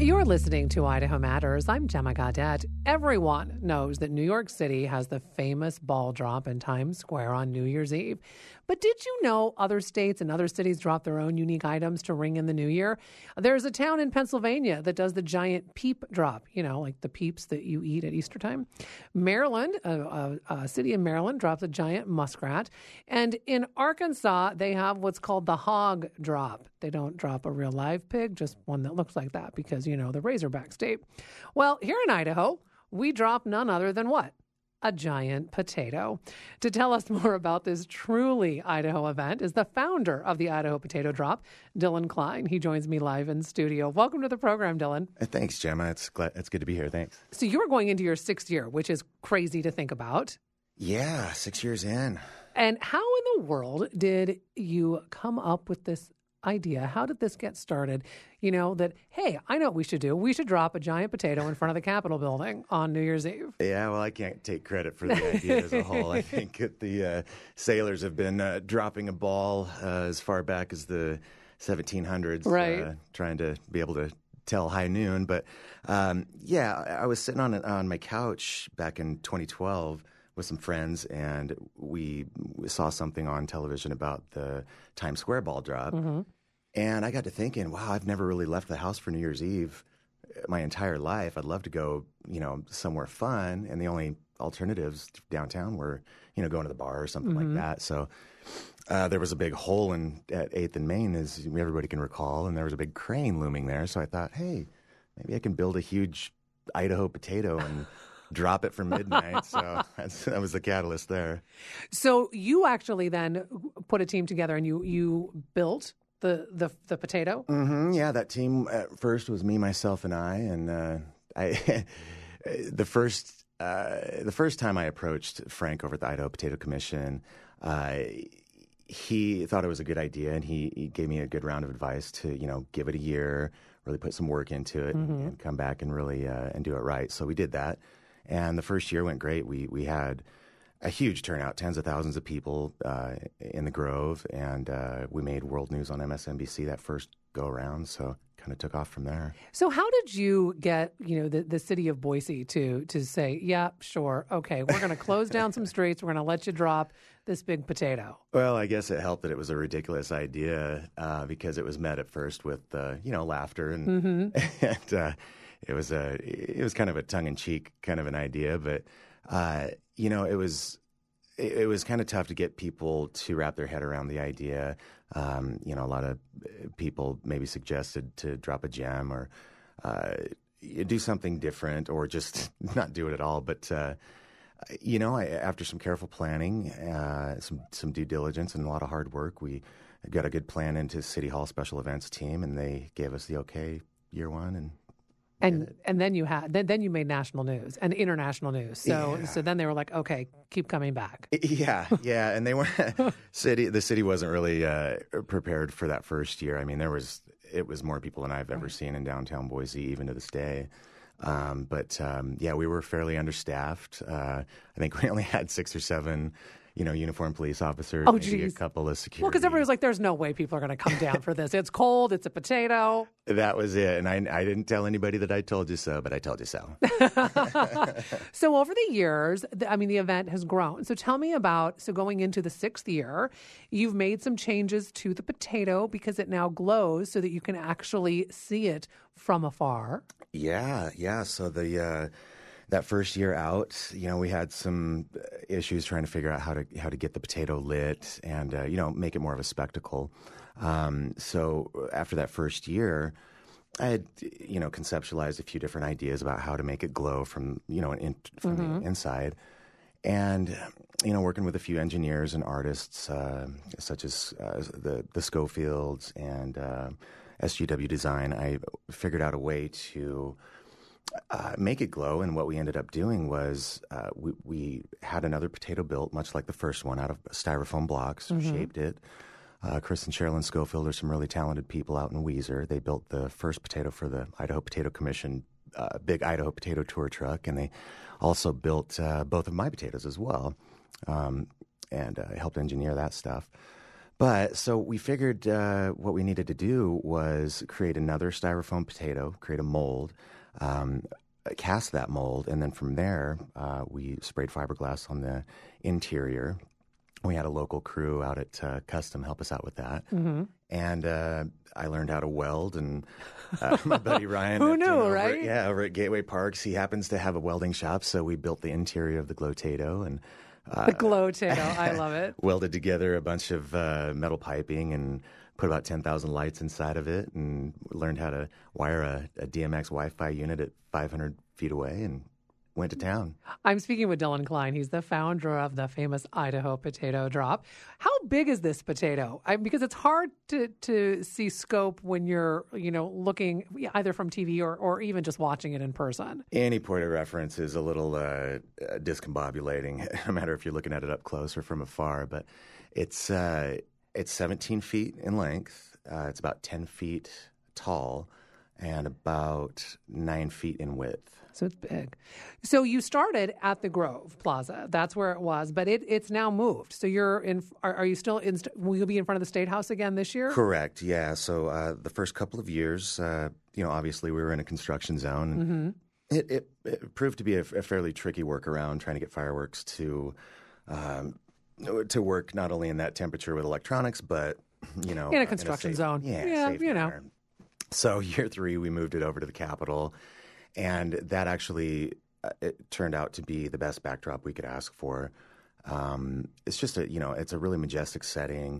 You're listening to Idaho Matters. I'm Gemma Gaudette. Everyone knows that New York City has the famous ball drop in Times Square on New Year's Eve. But did you know other states and other cities drop their own unique items to ring in the new year? There's a town in Pennsylvania that does the giant peep drop, like the peeps that you eat at Easter time. Maryland, a city in Maryland, drops a giant muskrat. And in Arkansas, they have what's called the hog drop. They don't drop a real live pig, just one that looks like that because, the Razorback state. Well, here in Idaho, we drop none other than what? A giant potato. To tell us more about this truly Idaho event is the founder of the Idaho Potato Drop, Dylan Klein. He joins me live in studio. Welcome to the program, Dylan. Thanks, Gemma. It's good to be here. Thanks. So you're going into your 6th year, which is crazy to think about. Yeah, 6 years in. And how in the world did you come up with this idea? How did this get started? That, hey, I know what we should do. We should drop a giant potato in front of the Capitol building on New Year's Eve. Yeah, well, I can't take credit for the idea as a whole. I think that the sailors have been dropping a ball as far back as the 1700s, right? Trying to be able to tell high noon. But I was sitting on my couch back in 2012 with some friends, and we saw something on television about the Times Square ball drop. Mm-hmm. And I got to thinking, wow, I've never really left the house for New Year's Eve my entire life. I'd love to go, somewhere fun. And the only alternatives downtown were, going to the bar or something mm-hmm. like that. So there was a big hole at 8th and Main, as everybody can recall, and there was a big crane looming there. So I thought, hey, maybe I can build a huge Idaho potato and drop it for midnight. So that was the catalyst there. So you actually then put a team together and you built the potato? Mm-hmm. Yeah, that team at first was me, myself, and I. And the first time I approached Frank over at the Idaho Potato Commission, he thought it was a good idea, and he gave me a good round of advice to give it a year, really put some work into it, mm-hmm. and come back and really and do it right. So we did that. And the first year went great. We had a huge turnout, tens of thousands of people in the Grove, and we made world news on MSNBC that first go around. So kind of took off from there. So how did you get the city of Boise to say, yeah, sure, okay, we're going to close down some streets, we're going to let you drop this big potato? Well, I guess it helped that it was a ridiculous idea because it was met at first with laughter and mm-hmm. and. It was kind of a tongue-in-cheek kind of an idea, but it was kind of tough to get people to wrap their head around the idea. A lot of people maybe suggested to drop a gem or do something different or just not do it at all. But after some careful planning, some due diligence, and a lot of hard work, we got a good plan into City Hall special events team, and they gave us the okay year one and. And then you made national news and international news. So then they were like, okay, keep coming back. Yeah, and they were the city wasn't really prepared for that first year. I mean, it was more people than I've ever seen in downtown Boise, even to this day. We were fairly understaffed. I think we only had 6 or 7. Uniformed police officers, maybe a couple of security. Well, because everybody was like, there's no way people are going to come down for this. It's cold. It's a potato. That was it. And I didn't tell anybody that I told you so, but I told you so. So over the years, the event has grown. So tell me going into the 6th year, you've made some changes to the potato because it now glows so that you can actually see it from afar. Yeah. So that first year out, we had some issues trying to figure out how to get the potato lit and make it more of a spectacle. So after that first year, I had conceptualized a few different ideas about how to make it glow from from mm-hmm. the inside, and working with a few engineers and artists such as the Schofields and SGW Design, I figured out a way to make it glow. And what we ended up doing was we had another potato built, much like the first one, out of styrofoam blocks, mm-hmm. shaped it. Chris and Sherilyn Schofield are some really talented people out in Weiser. They built the first potato for the Idaho Potato Commission, big Idaho potato tour truck, and they also built both of my potatoes as well, and helped engineer that stuff. But so we figured what we needed to do was create another styrofoam potato, create a mold, cast that mold, and then from there we sprayed fiberglass on the interior. We had a local crew out at Custom help us out with that. Mm-hmm. And I learned how to weld, and my buddy Ryan. Who knew, right? Over at Gateway Parks, he happens to have a welding shop, so we built the interior of the Glow-Tato and the Glow-Tato, I love it. Welded together a bunch of metal piping and put about 10,000 lights inside of it, and learned how to wire a DMX Wi-Fi unit at 500 feet away, and went to town. I'm speaking with Dylan Klein. He's the founder of the famous Idaho Potato Drop. How big is this potato? Because it's hard to see scope when you're, looking either from TV or even just watching it in person. Any point of reference is a little discombobulating, no matter if you're looking at it up close or from afar. But it's 17 feet in length. It's about 10 feet tall and about 9 feet in width. So it's big. So you started at the Grove Plaza. That's where it was, but it's now moved. So you're in. Are you still in? Will you be in front of the State House again this year? Correct. Yeah. So the first couple of years, obviously we were in a construction zone. And it proved to be a fairly tricky workaround trying to get fireworks to work not only in that temperature with electronics, but in a construction zone. Yeah. Safe manner. So year 3, we moved it over to the Capitol. And that actually it turned out to be the best backdrop we could ask for. It's just it's a really majestic setting.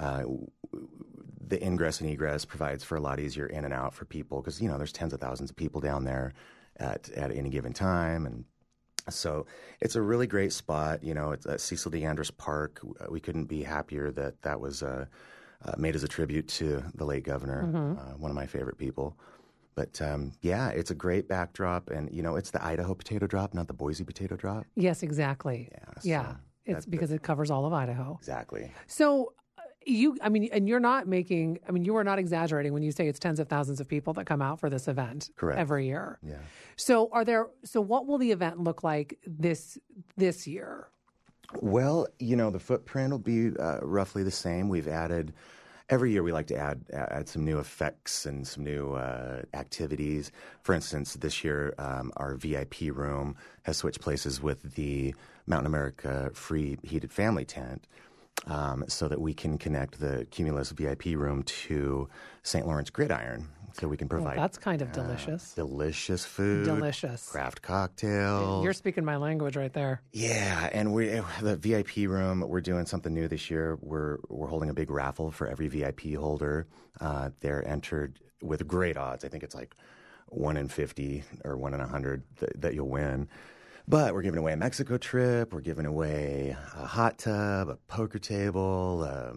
The ingress and egress provides for a lot easier in and out for people because, there's tens of thousands of people down there at any given time. And so it's a really great spot. It's at Cecil D. Andrus Park. We couldn't be happier that was made as a tribute to the late governor, one of my favorite people. But, it's a great backdrop, and, it's the Idaho Potato Drop, not the Boise Potato Drop. Yes, exactly. Yeah. It's because it covers all of Idaho. Exactly. So and you're not you are not exaggerating when you say it's tens of thousands of people that come out for this event. Correct. Every year. Yeah. So what will the event look like this year? Well, the footprint will be roughly the same. We've added... Every year we like to add some new effects and some new activities. For instance, this year our VIP room has switched places with the Mountain America free heated family tent so that we can connect the Cumulus VIP room to St. Lawrence Gridiron. So we can provide... that's kind of delicious. Delicious food. Delicious. Craft cocktails. You're speaking my language right there. Yeah, and the VIP room, we're doing something new this year. We're holding a big raffle for every VIP holder. They're entered with great odds. I think it's like 1 in 50 or 1 in 100 that you'll win. But we're giving away a Mexico trip. We're giving away a hot tub, a poker table,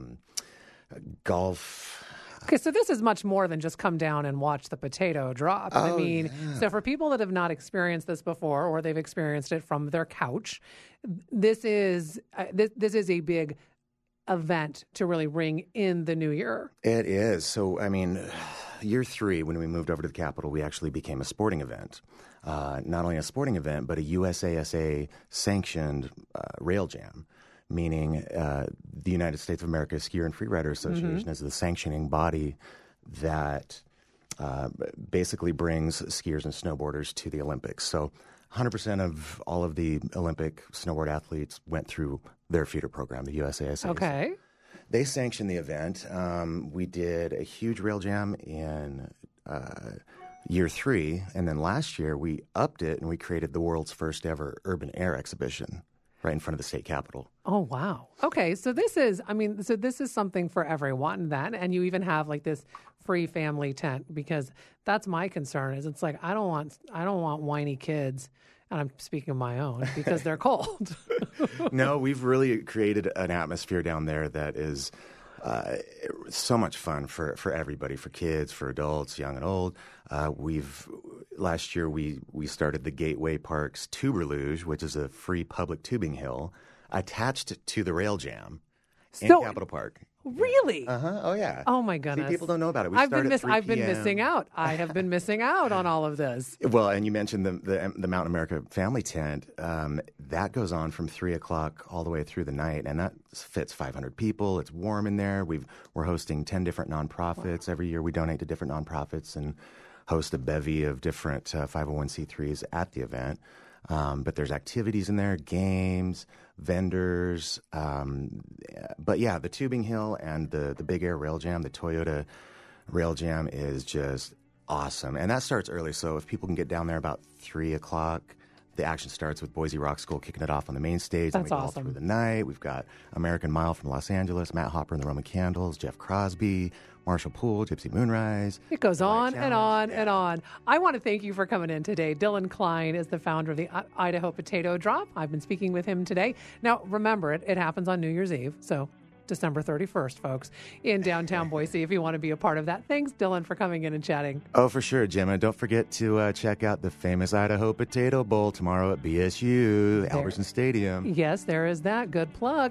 a golf... Okay, so this is much more than just come down and watch the potato drop. So for people that have not experienced this before, or they've experienced it from their couch, this is a big event to really ring in the new year. It is. So, year 3, when we moved over to the Capitol, we actually became a sporting event. Not only a sporting event, but a USASA sanctioned rail jam. Meaning the United States of America Skier and Freerider Association is the sanctioning body that basically brings skiers and snowboarders to the Olympics. So 100% of all of the Olympic snowboard athletes went through their feeder program, the USASA. Okay. They sanctioned the event. We did a huge rail jam in year 3, and then last year we upped it and we created the world's first ever urban air exhibition right in front of the state capitol. Oh, wow. Okay, so this is something for everyone then, and you even have like this free family tent, because that's my concern. Is it's like I don't want whiny kids, and I'm speaking of my own, because they're cold. No, we've really created an atmosphere down there that is so much fun for everybody, for kids, for adults, young and old. Last year we started the Gateway Parks Tuber Luge, which is a free public tubing hill attached to the rail jam in Capitol Park. Really? Oh, yeah. Oh, my See, goodness. people don't know about it. We I've start been at 3 I've been p.m. missing out. I have been missing out on all of this. Well, and you mentioned the Mountain America Family Tent. That goes on from 3 o'clock all the way through the night, and that fits 500 people. It's warm in there. We're hosting 10 different nonprofits. Every year we donate to different nonprofits and host a bevy of different 501c3s at the event. But there's activities in there, games, vendors. But yeah, the Tubing Hill and the Big Air Rail Jam, the Toyota Rail Jam is just awesome. And that starts early. So if people can get down there about 3 o'clock, the action starts with Boise Rock School kicking it off on the main stage. That's and we go awesome. all through the night. We've got American Mile from Los Angeles, Matt Hopper and the Roman Candles, Jeff Crosby, Marshall Poole, Gypsy Moonrise. It goes on Challenge. and on and on. I want to thank you for coming in today. Dylan Klein is the founder of the Idaho Potato Drop. I've been speaking with him today. Now, remember, it happens on New Year's Eve, so December 31st, folks, in downtown Boise, if you want to be a part of that. Thanks, Dylan, for coming in and chatting. Oh, for sure, Gemma. Don't forget to check out the famous Idaho Potato Bowl tomorrow at BSU, Albertson Stadium. Yes, there is that. Good plug.